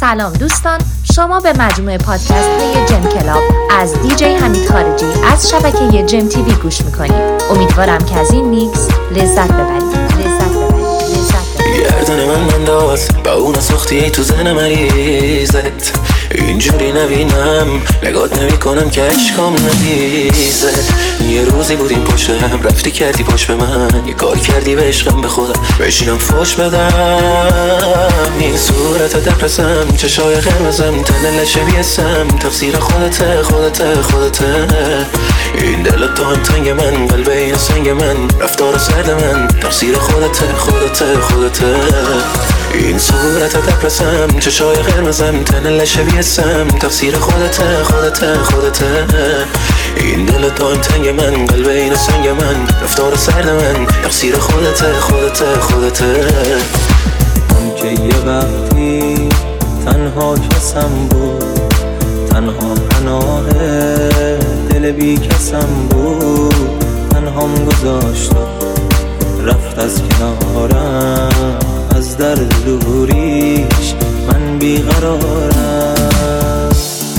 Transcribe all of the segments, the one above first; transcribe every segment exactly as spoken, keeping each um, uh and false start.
سلام دوستان، شما به مجموعه پادکست های جم کلاب از دیجی حمید خارجی از شبکه جم تیوی گوش میکنید. امیدوارم که از این میکس لذت ببرید. لذت ببرید. لذت ببرید. گردن من منداز با اون سختی تو زن مریضت، اینجوری نبینم نگات نمی کنم که عشقام ندیزه. یه روزی بودیم پشتم، رفتی کردی پشت به من، یه کار کردی به عشقم به خودم بشینم فوش بدم. این صورت دپرسم، چشای قرمزم، تن لشه بیسم، تفسیر خودته خودته خودته. این دل تو هم تنگ من، قلب این سنگ من، رفتار سرد من، تفسیر خودته خودته خودته. این صورت دپرسم، چشای قرمزم، تن لشه بیسم، تفسیر خودته خودته خودته. این دل تو هم تنگ من، قلب این سنگ من، رفتار سرد من، تفسیر خودته خودته خودته. من که یه وقتی تنها کسم بود، تنها پناه دل بی کسم بود، تنهام گذاشت رفت از کنارم، از درد دوریش من بیقرارم.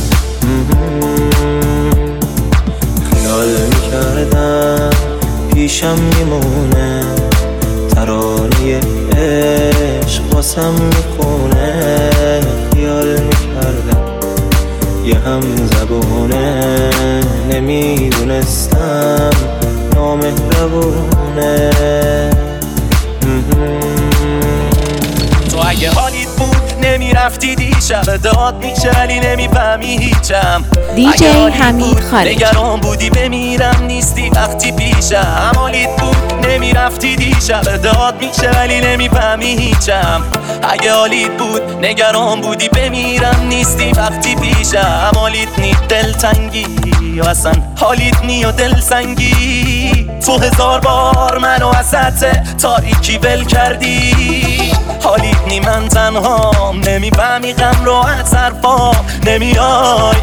خیال میکردم پیشم میمونه، ترانه عشق واسم میخونه. خیال میکردم یه هم زبونه، نمیدونستم نامهربونه. تو اگه حالیت بود نمیرفتی دیشب، داد میچلی نمیفهمی هیچم. دیجی حمید خارجی. نگران بودی بمیرم نیستی وقتی پیشم. حالیت بود نمیرفتی دیشب، داد میچلی نمیفهمی هیچم. اگه حالیت بود نگران بودی بمیرم نیستی وقتی پیشم. حالیت نی دلتنگی و اصلا حالیت نی و دلسنگی. تو هزار بار منو وسط تاریکی ول کردی. حالیت نی من تنهام، نمیفهمی غم رو از حرفا، نمیای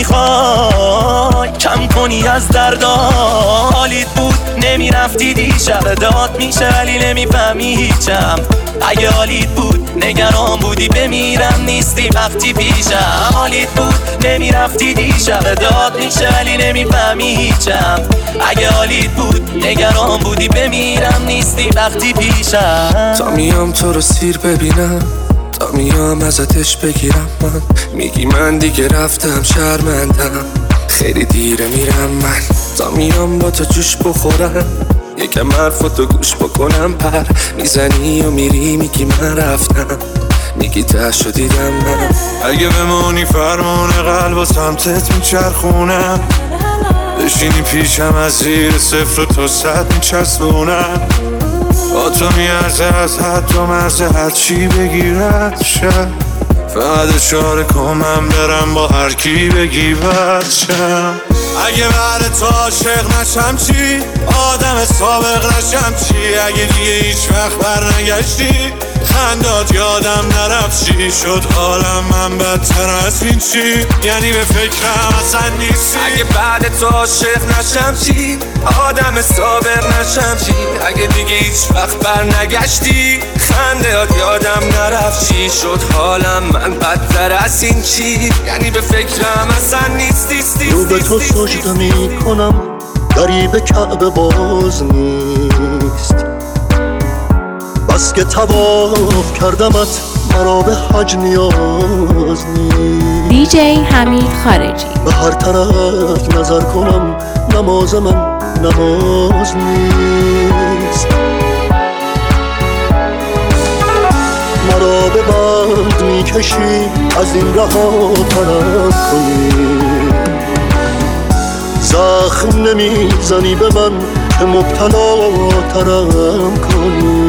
نمیخوای کم کنی از دردا. حالیت بود نمیرفتی دیشب، داد میشه ولی نمیفهمی هیچم. اگه حالیت بود نگران بودی بمیرم نیستی وقتی پیشم. حالیت بود نمیرفتی دیشب، داد میشه ولی نمیفهمی هیچم. اگه حالیت بود نگران بودی بمیرم نیستی وقتی پیشم. تا میام تو رو سیر ببینم، تا میام ازتش بگیرم، من میگی من دیگه رفتم شرمندم، خیلی دیره میرم من. تا میام با تو جوش بخورم، یکم حرفاتو گوش بکنم، پر میزنی و میری میگی من رفتم، میگی تهشو دیدم من. اگه بمونی فرمون قلب و سمتت میچرخونم، بشینی پیشم از زیر صفر و تا صد میچسبونم. با تو میارزه از حد و مرزه هر چی بگیرد شد، فقط اشاره کن من برم با هر کی بگی بد شم. اگه بعد تو عاشق نشم چی؟ آدم سابق نشم چی؟ اگه دیگه هیچ وقت بر نگشتی، خندات یادم نرفت چی شد حالم من بدتر از این چی؟ یعنی به فکرم اصلا نیستی. اگه بعد تو عاشق نشم چی؟ آدم سابق نشم چی؟ اگه دیگه هیچ وقت بر نگشتی، خندات یادم نرفت چی شد حالم من بدتر از این چی؟ یعنی به فکرم اصلا نیستی. رو به تو سجده می کنم، دری به کعبه باز نیست، بس که طواف کردمت مرا به حج نیاز نیست. دیجی حمید خارجی. به هر طرف نظر کنم نماز من نماز نیست. مرا به بند میکشی از این رها طرف کنی، زخم نمیزنی به من که مبتلا ترم کنی.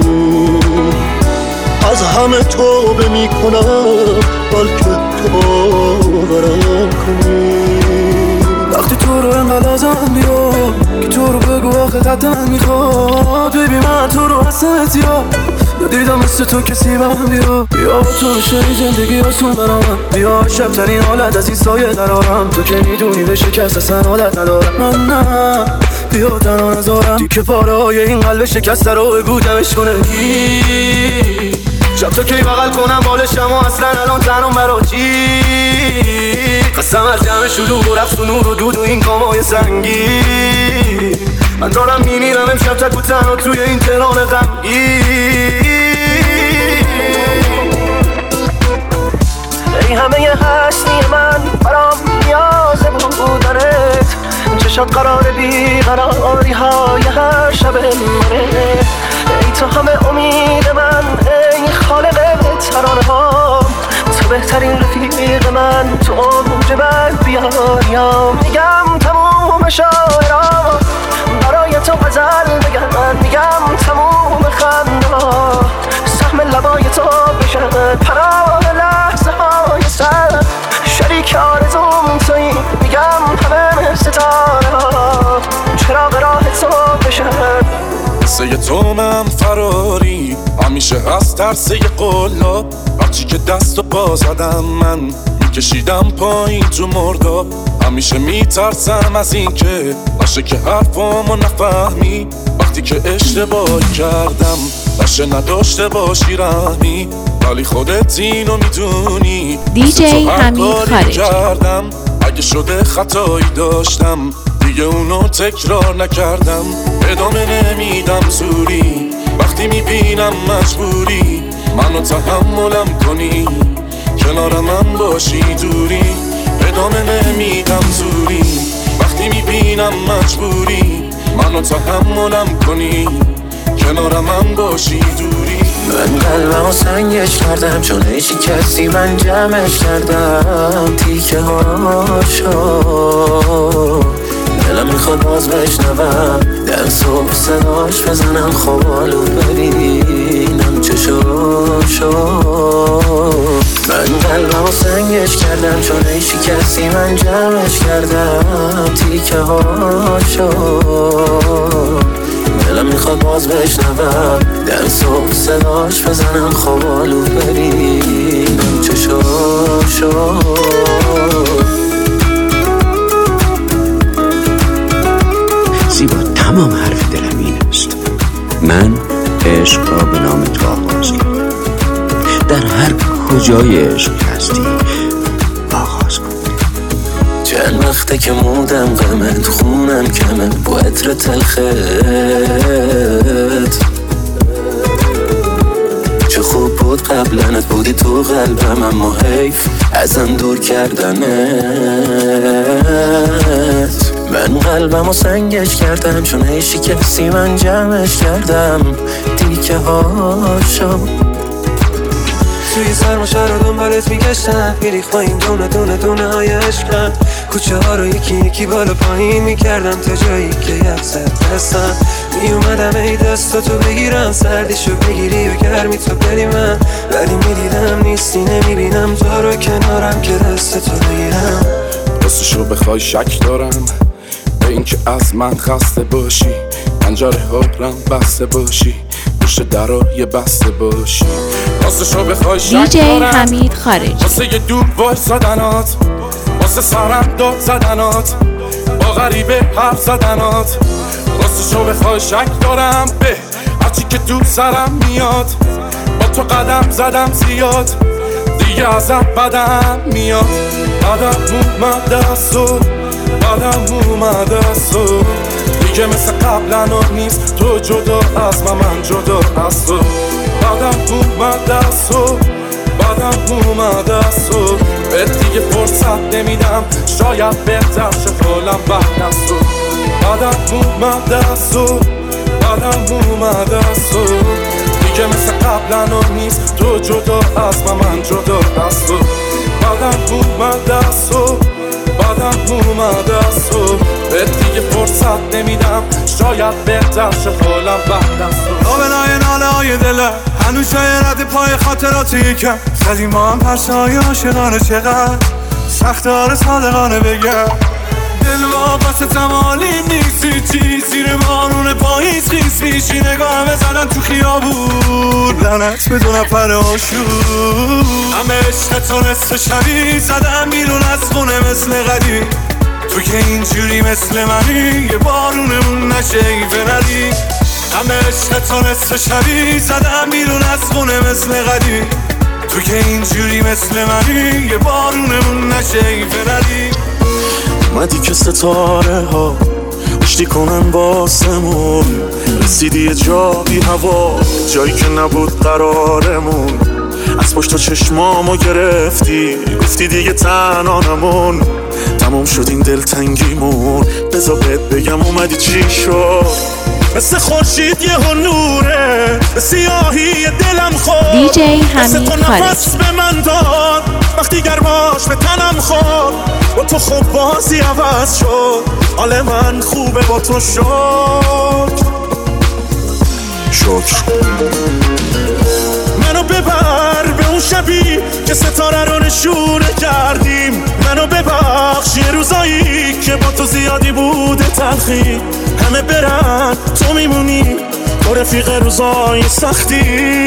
از همه توبه میکنم بلکه تو باورم کنی. وقتی تو رو انقدر ازم بیاد که تو رو بگو آخه قدم میخواد، ببین من تو رو حسنت یاد دیدم مثل تو کسی من بیا بیا تو شایی زندگی آسون برامم، بیا شب ترین حالت از این سایه درارم. تو که میدونی به شکست اصلا حالت ندارم من، نه بیا تنها نذارم. تیکه پاره های این قلب شکسته رو بگو دمش کنه. شب تو کی بغل کنم بالشم و اصلا الان تنم برا چی قسم از جمع شلوغ و رفت و نور و دود و این کامای سنگی من دارم میمیرم امشب تک و تنها توی این تهران غمگی ای همه هستی من برام نیاز بودنت چشات قرار بیقراری های هر شب منه ای تو همه امید من ای خالق ترانه ها تو بهترین رفیق من تو اوج من بیاریم میگم تموم شاعرها برای تو غزل بگم من میگم تموم خنده ها سهم لبای تو بشن پرای لحظه های سر شریک آرزوم تویی میگم همه ستاره ها چراغ راه تو بشن قصه تو من فراری همیشه از ترسه قلاب هرچی که دست و پا زدم من میکشیدم پایین تو مرداب همیشه میترسم از این که باشه که حرفامو نفهمی وقتی که اشتباهی کردم باشه نداشته باشی رحمی ولی خودت اینو میدونی دی جی حمید خارجی کردم اگه شده خطایی داشتم دیگه اونو تکرار نکردم ادامه نمیدم زوری وقتی میبینم مجبوری منو تحملم کنی کنار من باشی دوری ادامه نمیدم زوری وقتی میبینم مجبوری منو تحملم کنی کنار من باشی دوری من قلبمو سنگش کردم چون ایشی کسی من جمعش کردم تیکه هاشو دلم میخواد باز بشنوم در صبح صداش بزنم خوالو ببینم چشاشو من قلبمو سنگش کردم چون ایشی کسی من جمعش کردم تیکه هاشو دلم میخواد باز بشنوم در صبح صداش بزنم خوالو ببینم چشاشو زیبا تمام حرف دلم این است من عشق را به نام تو آغاز کردم در هر کجای عشق هستی آغاز کن چند وقته که مودم غمت خونم کمه با عطر تلخت چه خوب بود قبلنت بودی تو قلبم اما حیف ازم دور کردنت من قلبمو سنگش کردم چون ایشی کسی من جمعش کردم دیگه هاشو توی سرما شهر دنبالت میگشتم میریخ با این دونه دونه دونه های عشقم کوچه ها رو یکی یکی بالا پایین میکردم تا جایی که یک زد دستم میومدم ای دستاتو بگیرم سردیشو بگیری و گرمی تو بری من ولی میدیدم نیستی نمیبینم تو رو کنارم که دستتو بگیرم راستشو بخوای شک دارم به این که از من خسته باشی پنجره ها رم بسته باشی پشت درای بسته باشی راستشو بخوای شک دارم دی جی حمید خارجی واسه یه دور وای زدنات واسه سرم داد زدنات با غریبه حرف زدنات راستشو بخوای شک دارم به هرچی که تو سرم میاد با تو قدم زدم زیاد دیگه ازت بدم میاد بدم اومده از تو بدم اومده از تو دیگه مثل قبلا نیست تو جدا از من من جدا از تو بدم اومده از تو بدم اومده از تو بهت دیگه فرصت نمیدم شاید بهتر شه حالم بعد از تو بدم اومده از تو بدم اومده از تو دیگه مثل قبلا نیست تو جدا از من من جدا از تو بدم اومده از تو بدم اومده از تو بهت دیگه فرصت نمیدم شاید بهتر شه حالم بعد از تو آبنای ناله های دلم هنوز جای رد پای خاطراتی یکم زدیم ما هم پرسه های عاشقانه چقدر سخت آره صادقانه بگم دل واقعت تمالی نیستی چی زیر بارون پاییز خیسی چی نگاه همه زدن تو خیابون لعنت به دو نفر آشور همه عشق تو نصف شبی زدن بیرون از خونه مثل قدیم تو که اینجوری مثل منی یه بارونمون نشه ای بنری همه عشق تو نصف شبی زدم بیرون از خونه مثل قدی. تو که اینجوری مثل منی یه بارونمون نشه ای فردی. اومدی که ستاره ها اشتی کنن باسمون، رسیدی یه جا بی هوا جایی که نبود قرارمون. از پشت چشمامو گرفتی گفتی دیگه تنها نمون. تموم شد این دلتنگیمون، بذار بهت بگم اومدی چی شد. مثل خورشید یه نوره سیاهی دلم خورد. دیجی حمید خارجی نفس به من داد وقتی گرماش به تنم خورد. با تو خوب بازی عوض شد، حال من خوبه با تو شد. شکر منو ببر به اون شبی که ستاره رو نشونه کردیم. منو ببخش یه روزایی که با تو زیادی بوده تلخی. همه برن تو میمونی با رفیق روزای سختی.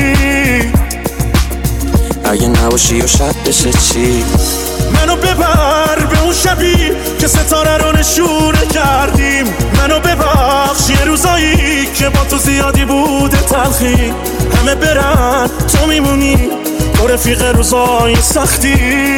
اگه نباشی و شب بشه چی؟ منو ببر به اون شبی که ستاره رو نشونه کردیم. منو ببخش یه روزایی که با تو زیادی بوده تلخی. همه برن تو میمونی با رفیق روزای سختی.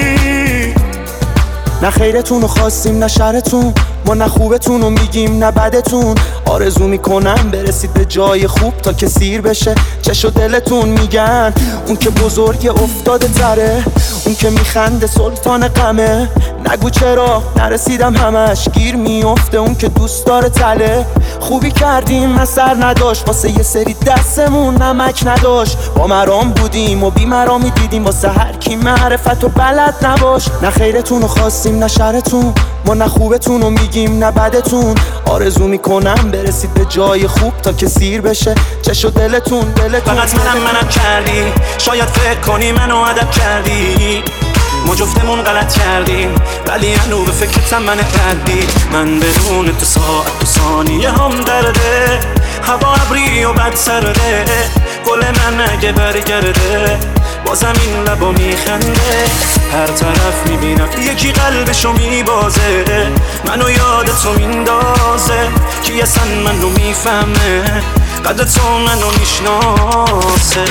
نه خیرتون رو خواستیم نه شرتون، ما نه خوبتون رو میگیم نه بدتون. آرزو میکنم برسید به جای خوب تا که سیر بشه چش و دلتون. میگن اون که بزرگ افتاده تره، اون که میخنده سلطان غمه. نگو چرا نرسیدم همش گیر میفته اون که دوست داره تله. خوبی کردیم اثر نداشت واسه یه سری دستمون نمک نداشت. با مرام بودیم و بی مرامی دیدیم واسه هر کی معرفت و بلد نباش. نه خیرتون رو خواستیم نه شرتون، ما نه خوبتون رو میگیم نه بدتون. آرزو میکنم برسید به جای خوب تا که سیر بشه چش و دلتون دلتون. فقط منم منم کردی، شاید فکر کنی منو ادب کردی. ما جفتمون غلط کردیم ولی هنو به فکرتم من ردی. من بدون تو ساعت تو ثانیه هم درده. هوا ابری و بد سرده، گل من اگه برگرده بازم این لبا میخنده. هر طرف میبینم یکی قلبشو میبازه. منو یاد تو میندازه کی اصلا منو میفهمه. قدر تو منو میشناسه.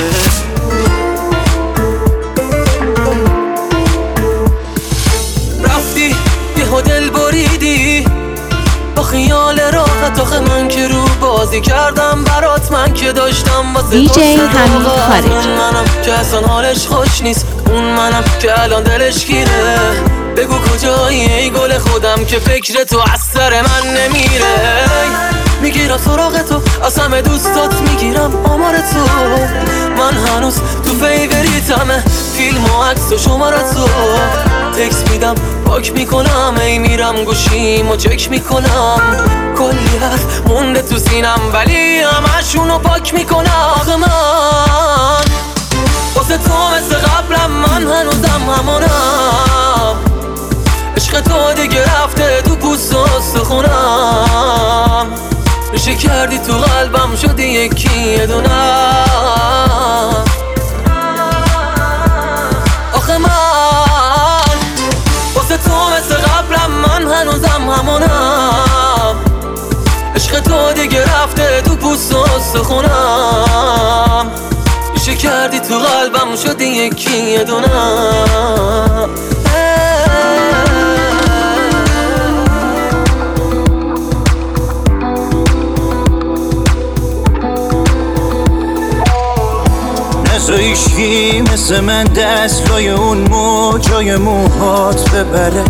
رفتی یه دل بریدی با خیال راحت. آخه من که رو بازی کردم برات، من که داشتم واسه دیجی حمید خارجی. منم که اصلا حالش خوش نیست، اون منم که الان دلش گیره. بگو کجایی ای گل خودم که فکر تو از سر من نمیره. میگیرم سراغ تو از همه دوستات، میگیرم آمار تو. من هنوز تو فیوریتمه، فیلم و عکس و شمارت تو. تکس میدم پاک میکنم، ای میرم گوشیم و چک میکنم. کلی حرف مونده تو سینم ولی همشونو پاک میکنم. آخه من واسه تو مثل قبلم، من هنوزم همونم. عشق تو دیگه رفته تو پوست و استخونم. نشه کردی تو قلبم شدی یکی یه دونم. آخه من واسه تو مثل قبلم، من هنوزم همونم. عشق تو دیگه رفته تو پوست و استخونم. نشه کردی تو قلبم شدی یکی یه دونم. نزایشی مثل من دست لای اون موجای موهات ببره.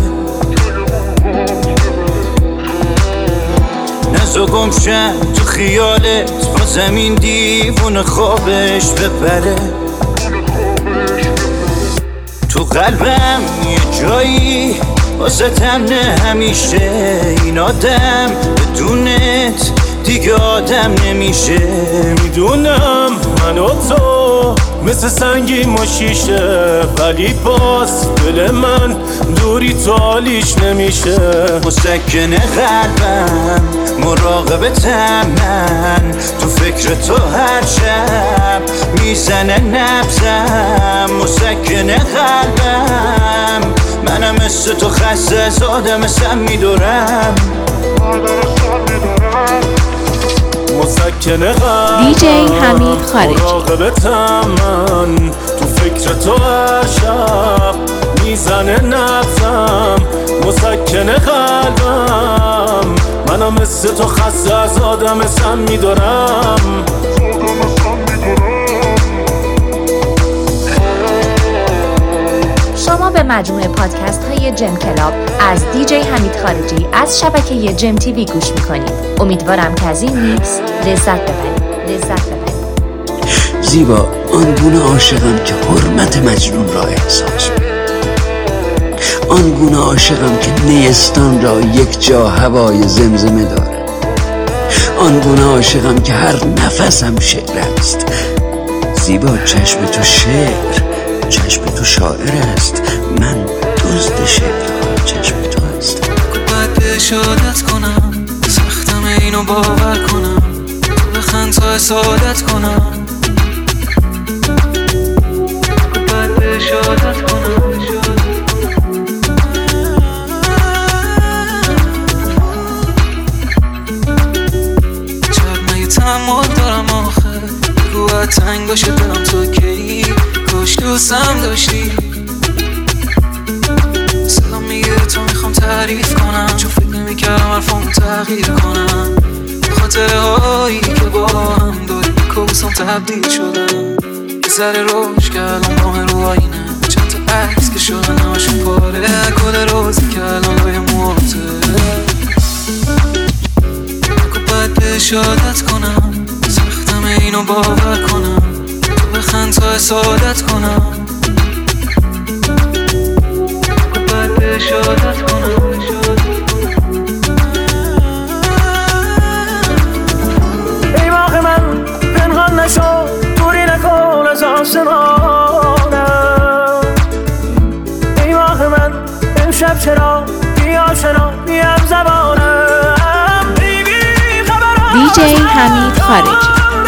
نزا گمشم تو خیالت با زمین دیوون خوابش ببره. تو قلبم یه جایی واسطم نه همیشه. این آدم بدونت دیگه آدم نمیشه. میدونم من و تو مثل سنگی ما شیشه، ولی باز دل من دوری تو حالیش نمیشه. مسکن قلبم مراقبتم، من تو فکر تو هر شب میزنه نبزم. مسکن قلبم منم مثل تو خسته از آدم سم میدورم. مسکن قلبم دی جی حمید خارجی. مراقبتم من تو فکر تو هر شب میزنه نبضم مسکن قلبم منم مثل تو خسته از آدم سم میدارم شما به مجموعه پادکست های جم کلاب از دی جی حمید خارجی از شبکه جم تیوی گوش میکنید. امیدوارم که از این میکس لذت ببرید. لذت ببرید. زیبا آنگونه عاشقم که حرمت مجنون را احساس کنم، آنگونه عاشقم که نیستان را یک جا هوای زمزمه دارد، آنگونه عاشقم که هر نفسم شعر است. زیبا چشم تو شعر، چشم تو شاعر است، من دزد شعر چشم تو هست. باید بهش عادت کنم، سختم اینو باور کنم، بخند تا حسادت کنم. باید بهش عادت کنم. چقدر مگه تحمل دارم آخه، بگو باید تنگ باشه دلم تو کی کاش دوستم داشتی. سلام میگه تو میخوام تعریف کنم، چون فکر نمیکردم حرفامو تغییر کنم. خاطره هایی که با هم داریم کوسم تبدیل شدم، یه ذره روش که الان ماه رو آینه، چند تا عکس که شدن همشون پاره، کل روزی که الان لای موته. نگو باید بهش عادت کنم، سختم اینو باور کنم، بخند تا حسادت کنم. باید بهش عادت کنم. ای ماه من پنهان نشو، دوری نکن از آسمانم. ای ماه من امشب چرا بی آشنا بی هم زبانم. دی جی حمید خارجی.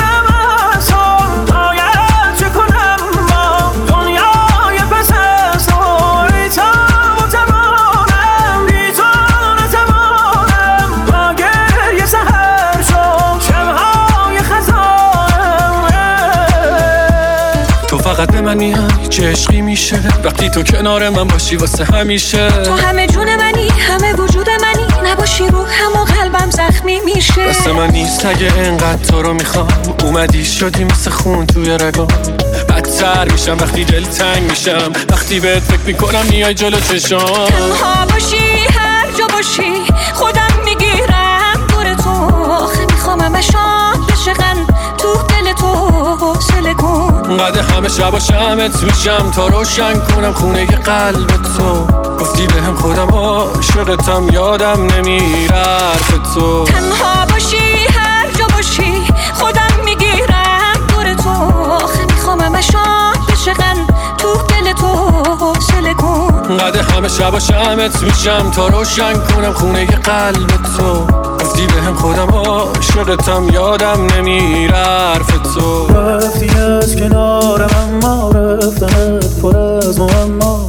فقط به من میای چه عشقی میشه وقتی تو کنار من باشی واسه همیشه. تو همه جون منی، همه وجود منی، نباشی رو هم و قلبم زخمی میشه. دست من نیست اگه انقدر تو رو میخوام، اومدی شدی مثل خون توی رگام. بدتر میشم وقتی دل تنگ میشم، وقتی بهت فکر میکنم میای جلو چشام. تنها باشی هر جا باشی خودم میگیرم دور تو، آخه میخوام همشان بشقن تو دل تو سله کن. قد همه شب و شمت میشم تا روشن کنم خونه قلب تو. گفتی به هم خودم عاشقتم یادم نمیره حرف تو. تنها باشی هر جا باشی خودم میگیرم دور تو، آخه میخوام همشان بشقن تو دل تو سله کن. قد همه شب و شمت میشم تا روشن کنم خونه قلب تو. گفتی به هم خودم عاشقتم یادم نمیره حرف تو. رفتی از کنارم اما رفتنت پر از معما.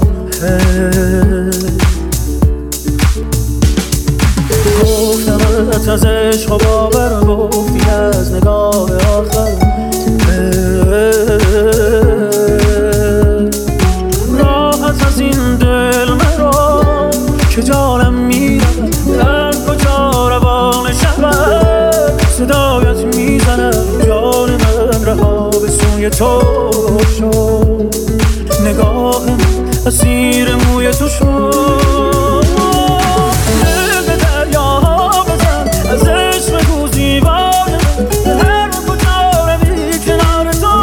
گفتمت از عشق و باور، گفتی از نگاه آخر. راحت از این دل مرا که جانم میرم، در کجا روان شود صدایت میزنم. جان من رها به سوی تو شد، نگاه من اسیر موی تو شد. دل به دریاها بزن، از عشق بگو زیبای من، هر کجا روی کنار تو.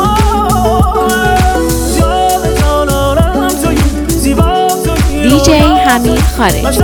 جان جانانم توی، زیبا توی. دی جی حمید خارجی.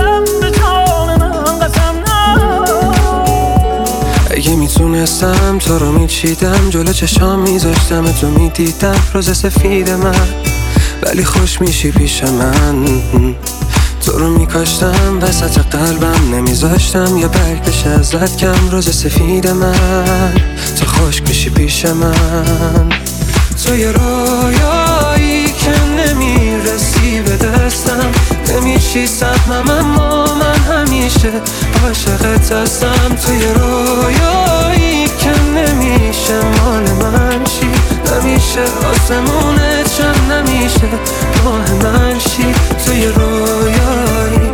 اگه میتونستم تو رو میچیدم، جلو چشام میذاشتم تو میدیدم روز سفید من، ولی خوش میشی پیش من. تو رو میکاشتم وسط قلبم، نمیذاشتم یا برگ بشه ازت کم روز سفید من. تو خوش میشی پیش من، تو یه رویایی که نمیرسی به دستم، نمیشی سهمم اما من همیشه عاشقت هستم. تو یه رویایی نمیشه مال من شی، نمیشه آسمونت چند نمیشه راه من شی، توی رویایی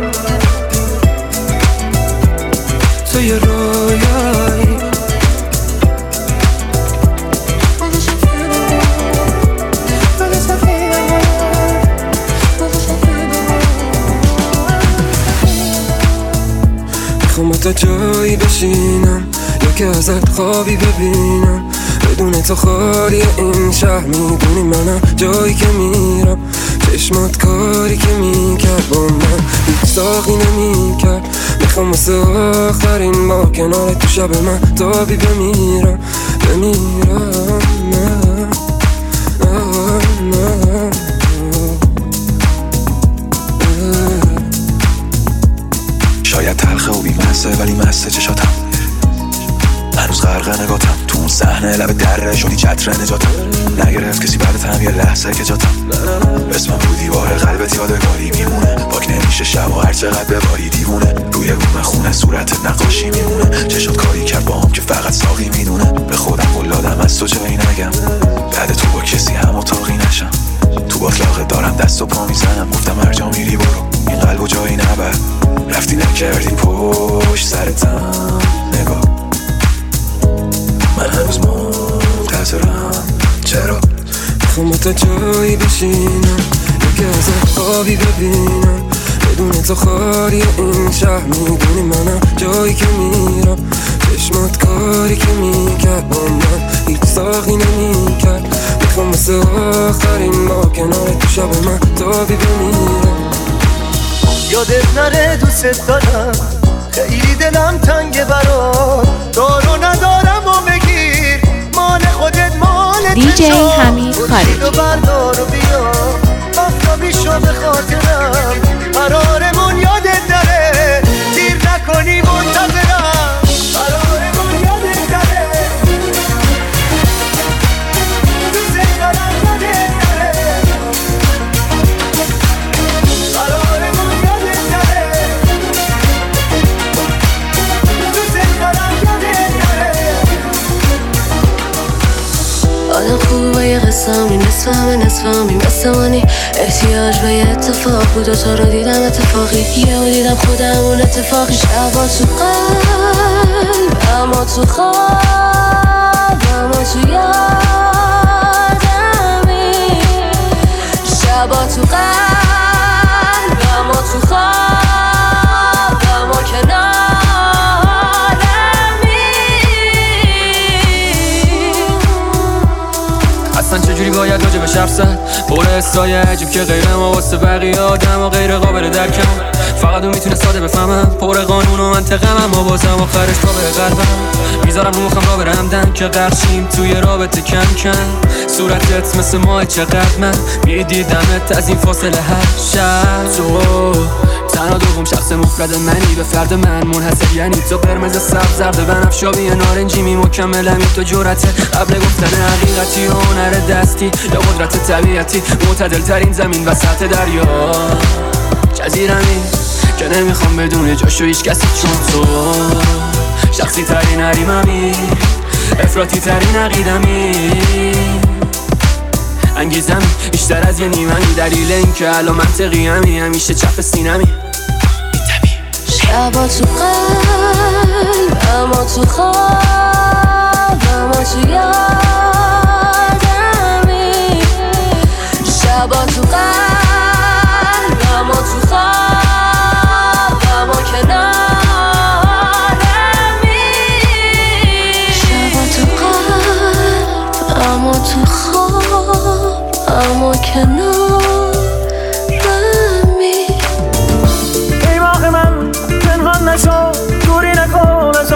توی رویایی میخوام تا جایی بشینم یا که ازت خوابی ببینم، بدون تو خالی این شهر میدونی منم جایی که میرم، چشمات کاری که میکرد با من هیچ ساقی نمیکرد، میخوام واسه آخرین با کنار تو شب من تابی بمیرم بمیرم نه آه نه شاید تلخه و بیمسته ولی مسته چشاتم، هنوز غرق نگاتم تو اون صحنه لب دره شدی چتر نجاتم، نگرفت کسی بعدت هم یه لحظه که جاتم، اسمم رو دیوار قلبت یادگاری میمونه، پاک نمیشه شب و هر چقدر بباری دیوونه، روی بوم خونه صورتت نقاشی میمونه، چشات کاری کرد با هم که فقط ساقی میدونه، به خودم قلادم از تو جایی نگم، بعد تو با کسی هم اتاقی نشم، تو باطلاقت دارم دست و پا میزنم، گفتم هر جا میری برو این قلب و جایی نبر، رفتی نکردی پشت سرتم نگاه، من هنوز منتظرم چرا میخوام تا جایی بشینم یا که ازت خوابی ببینم، بدون تو خالی این شهر میدونی منم جایی که میرم، چشمات کاری که میکرد با من هیچ ساقی نمیکرد، میخوام واسه آخرین با کنار تو شب من تابی بمیرم. یادت نره دوست دارم خیلی دلم تنگه برات، دارو ندارم و بگیر مال خودت مال دیجی حمید خارجی و بردار و بیا آفتابی شو به خاطرم، قرارمون یادت نره دیر نکنی منتظرم، قرارمون یادت نره دوست دارم یادت نره، قرارمون یادت نره دوست دارم یادت نره. آدم خوبه یه قسمی نصفهمه نصفهمی مثل منی، احتیاج به یه اتفاق بود و تو رو دیدم اتفاقی، یه و دیدم خودم اون اتفاقی، شبا تو قلب اما تو خواب اما تو یادمی، شبا تو قلب اما تو خواب اما کنارمی. اصلا چجوری باید راجع به شب زد، پر حسای عجیب که غیر ما واسه بقیه آدم و غیر قابل درکم، فقط اون میتونه ساده بفهمم، پر قانون و منطقم اما بازم آخرش پا به قلبم، میذارم رو مخم را برمدن که غرقشیم توی رابطه کم کم، صورتت مثل ماه چقدر من میدیدمت از این فاصله هر شب، تو تنها دوم شخص مفرد منی به فرد من منحصر، یعنی تو قرمز سبز زرد بنفشابی نارنجی می مکملمی، تو جرأت قبل گفتن حقیقتی و هنر دستی یا قدرت طبیعتی، معتدل ترین زمین وسط دریا جزیرمی که نمیخوام بدون جاشو هیچ کسی، چون تو شخصی ترین حریممی، افراطی ترین عقیدمی، انگیزمی بیشتر از یه نیمه‌ای، دلیل این که الان منطقی همی همیشه چپ سینمی، شبا تو قلب اما تو خواب اما تو یادمی، شبا تو قلب اما تو خواب اما کنارمی، شبا تو قلب اما تو خواب اما کنارمی. ای باغ من پنهان نشو، دوری نکن از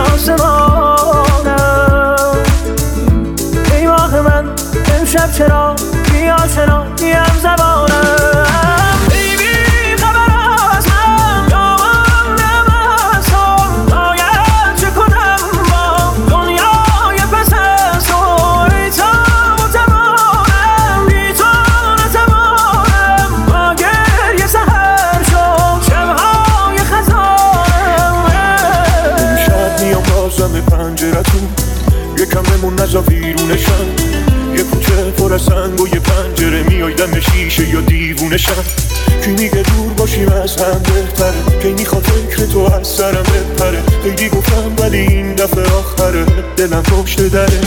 آسمانم، ای باغ من امشب چرا بی آشنا بی هم زبانم، فضا ویرونشم، یه کوچه پر از سنگ و یه پنجره میای دم شیشه یا دیوونشم. کی میگه دور باشیم از هم بهتره، کی میخواد فکر تو از سرم بپره. خیلی گفتم ولی این دفعه آخره، دلم پشت دره.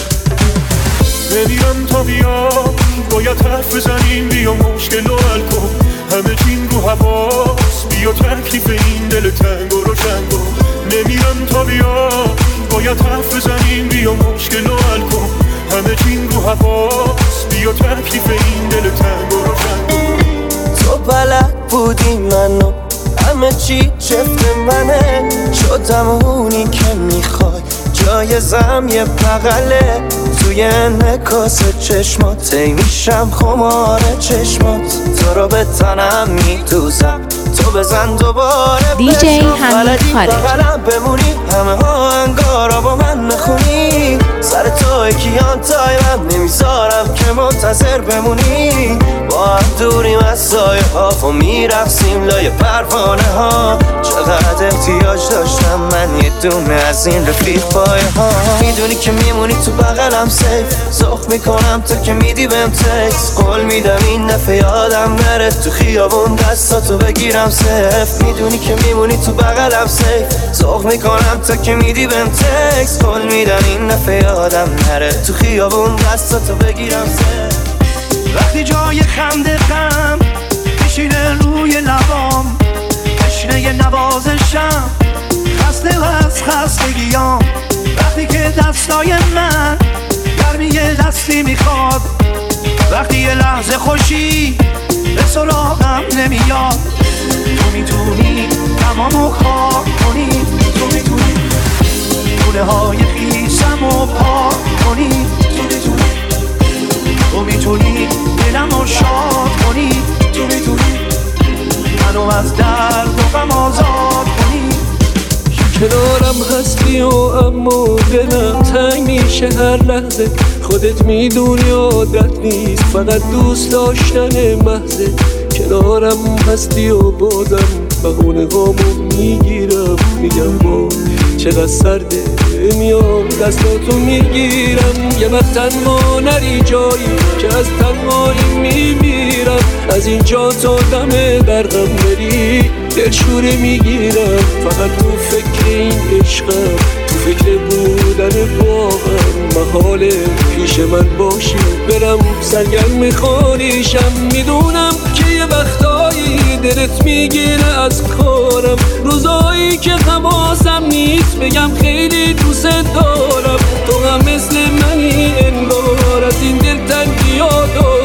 نمیرم تا بیا، باید حرف بزنیم، بیا مشکل رو حل کن. همه چین رو حواس، بیا تکلیف این دل تنگ و روشن کن. نمیرم تا بیا، باید حرف بزنیم، بیا مشکل رو حل کن. همه چین رو حواس، بیا تکلیف این دل تنگ و روشن کن. تو بلد بودی منو، همه چی چفت منه. شدم اونی که میخوای، جایزم یه بغله. توی نکاس چشمات ای میشم خمار چشمات. تو رو به تنم میدوزم، تو بزن دوباره دی جی حمید خارجی. بغلم بمونی، همه ها انگارا با من نخونی. سر توی کیان تایمم نمیذارم که منتظر بمونی. با هم دوریم از سایه ها و میرقصیم لای پروانه ها. چقدر احتیاج داشتم من یه دونه از این رفیق پایه ها. میدونی که میمونی تو بغلم سیف، زخ میکنم تو که میدی بهم تکس. قول میدم این دفعه یادم نره، تو خیابون دستاتو بگیرم سف. میدونی که میمونی تو بغلم سیف، زخ میکنم تو که میدی بهم تکس. قول میدم این دفعه یادم نره، تو خیابون دستاتو بگیرم سف. وقتی جای خنده غم میشینه روی لبام، تشنه نوازشم، خسته و از خستگیام. وقتی که دستای من گرمی دستی میخواد، وقتی یه لحظه خوشی به سراغم نمیاد. تو میتونی تمامو خاک کنی، تو میتونی گونه های خیسمو پاک کنی. تو میتونی تو میتونی دلمو شاد کنی. تو میتونی منو از درد و غم آزاد کنی. کنارم هستی و اما دلم تنگ میشه هر لحظه. خودت میدونی عادت نیست، فقط دوست داشتن محضه. کنارم هستی و بازم بهونه هامو میگیرم، میگم با چقدر سرده، میام دستاتو میگیرم. یه وقت تنها نری جایی که از تنهایی میمیرم. از اینجا تا دم برقم بری دلشوره میگیرم. فقط تو فکر این عشقم، تو فکر بودن باهم. محاله پیش من باشی، برم سرگرم خانیشم. میدونم که یه وقتایی دلت میگیره از کارم، روزایی که حواسم نیست بگم خیلی دوست دارم. تو هم مثل منی انگار، از این دل تنگی یادم